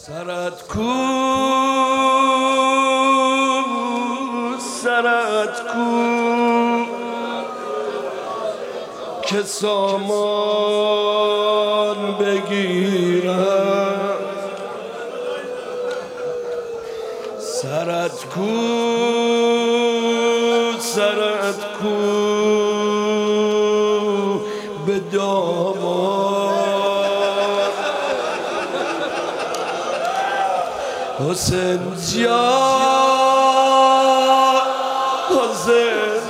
سرت کو سرت کو که سامان بگیرم سرت کو سرت کو به دامان حسین جان حسین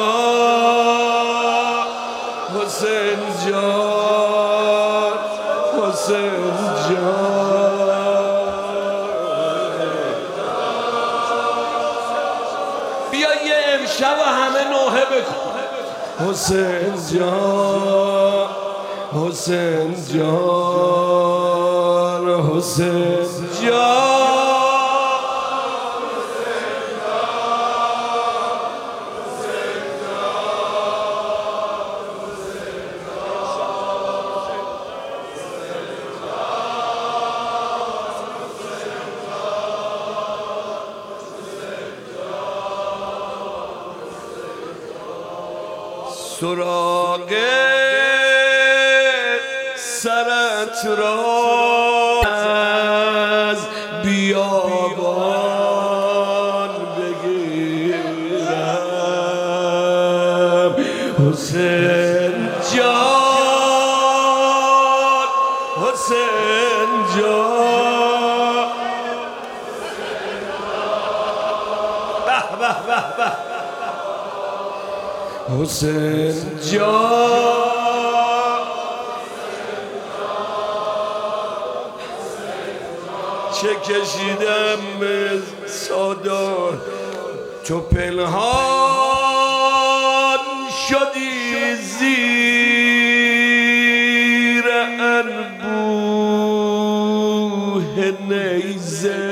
جان حسین جان حسین جان بیا یه امشب همه نوحه بکن حسین جان حسین جان حسین جان سراغ سرت را از بیابان بگیرم حسین جان حسین جان به به به به حسین جان چه کشیدم به سادار تو پنهان شدی زیر انبوه نیزه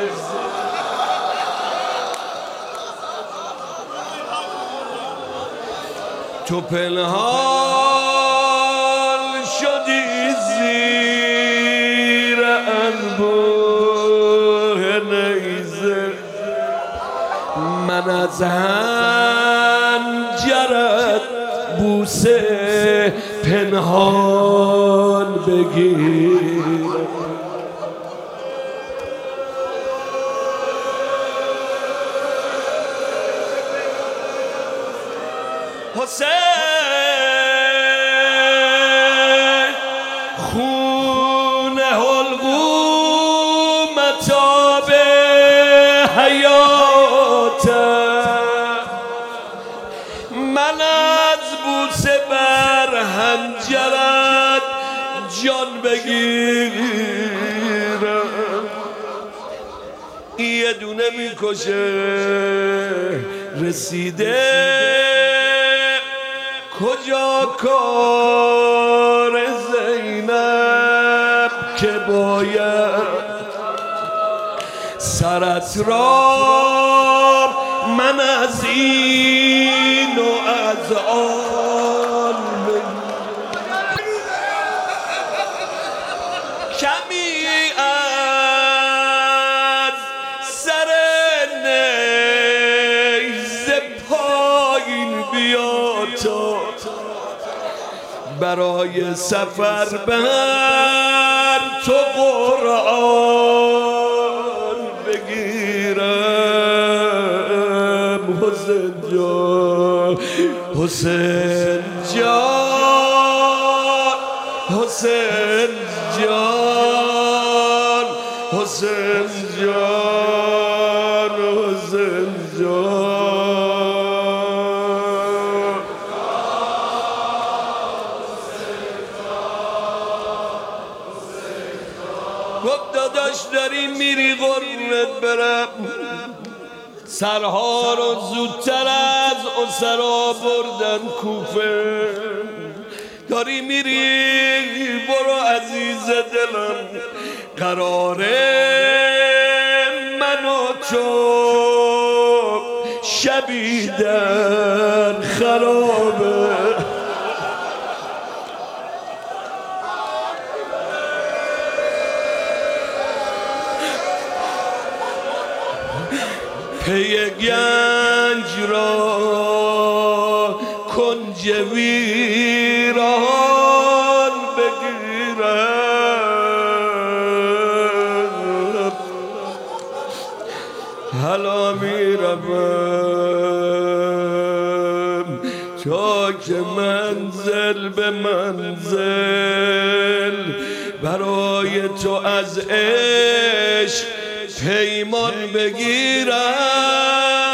تو پنهان شدی زیر انبوه نیزه من از حنجرت بوسه پنهان بگیرم حسین خون حلقومت آب حیات من از بوسه بر حنجرت جان بگیرم یه دونه میکشه رسیده کجا کار زینب که باید سرت را من از این و از آن کمی از سر نیزه پایین بیا تا برای سفر بر تو قرآن بگیرم حسین جان حسین جان حسین جان حسین جان حسین جان گفت داداش داری میری قربونت برم سرها رو زودتر از اسرا بردن کوفه داری میری برو عزیز دلم قراره من و تو شبی در خرابه پی گنج را کنج ویران بگیرم حالا میروم تا که منزل به منزل برای تو از عشق پیمان بگیرم